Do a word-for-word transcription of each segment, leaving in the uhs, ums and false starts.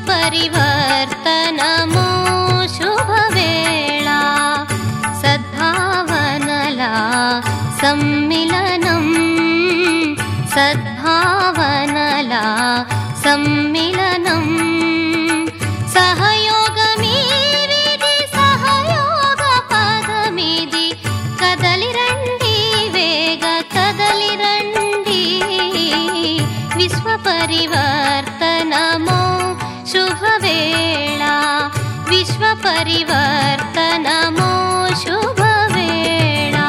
విశ్వపరివర్తనము శుభవేళ సద్భావనల సమ్మిలనం సద్భావనల సమ్మిలనం సహయోగమీవిది సహయోగ పదమిది కదలిరండి వేగ కదలిరండి విశ్వపరివర్తనము శుభవేళ విశ్వపరివర్తనము శుభవేళ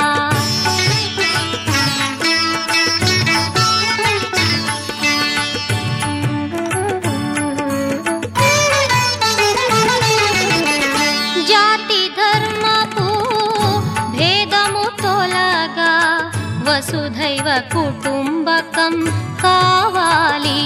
జాతి ధర్మపు భేదము తొలగా వసుధైవ కుటుంబకం కావాలి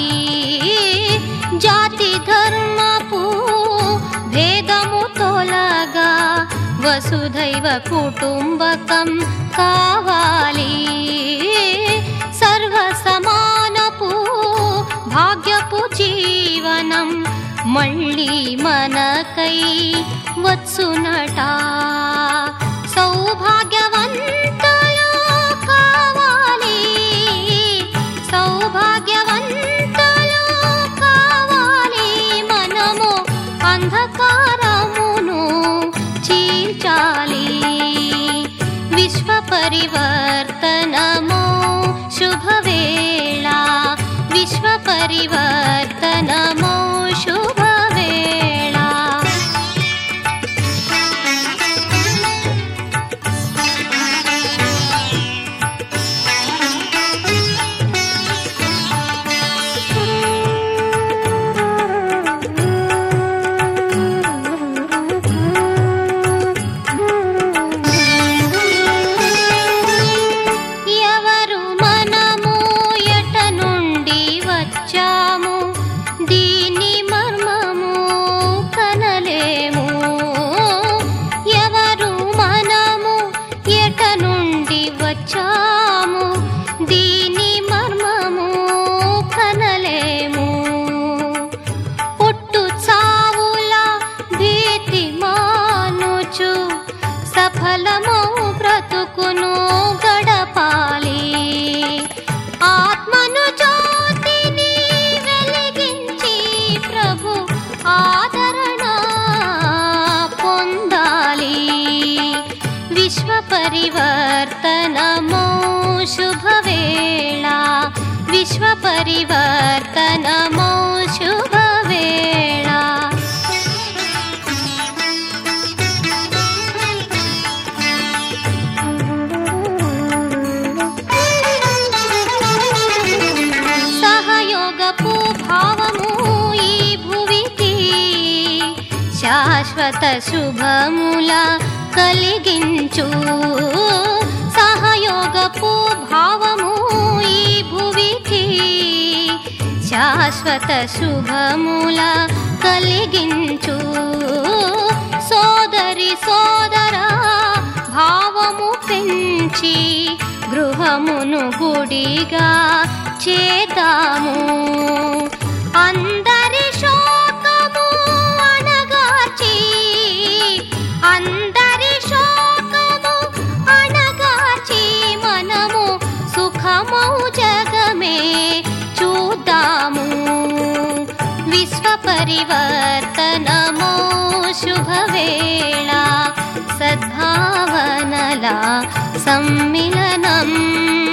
జాతి ధర్మపు భేదము తొలగా వసుధైవ కుటుంబకం కావాలి సర్వ సమానపు భాగ్యపు జీవనం మళ్ళీ మనకై వచ్చునట సౌభాగ్యవంతులు కావాలి సౌభాగ్యవంతులు కావాలి మనము అంధకారమును చీల్చాలి విశ్వపరివర్తనము శుభవేళ విశ్వపరివర్తనము శుభవేళ ఎవరు మనము ఎట నుండి వచ్చాము దీని మర్మము కనలేము ఎవరు మనము ఎట నుండి వచ్చాము దీని మర్మము కనలేము పుట్టు చావుల భీతి మానుచు సఫలమౌ బ్రతుకును గడపాలి ఆత్మను జ్యోతిని వెలిగించి ప్రభు ఆదరణ పొందాలి విశ్వపరివర్తనము శుభవేళ విశ్వపరివర్తనము శుభవేళ సహయోగపు భావము ఈ భువికి శాశ్వత శుభముల కలిగించు సహయోగపు భావము ఈ భువికి శాశ్వత శుభముల కలిగించు సోదరి సోదర భావము పెంచి గృహమును గుడిగా చేద్దాము అందరి శోకము అణగార్చి అందరి శోకము అణగార్చి మనము సుఖమౌ జగమే చూద్దాము విశ్వపరివర్తనము శుభవేళ సద్భావనల సమ్మిలనం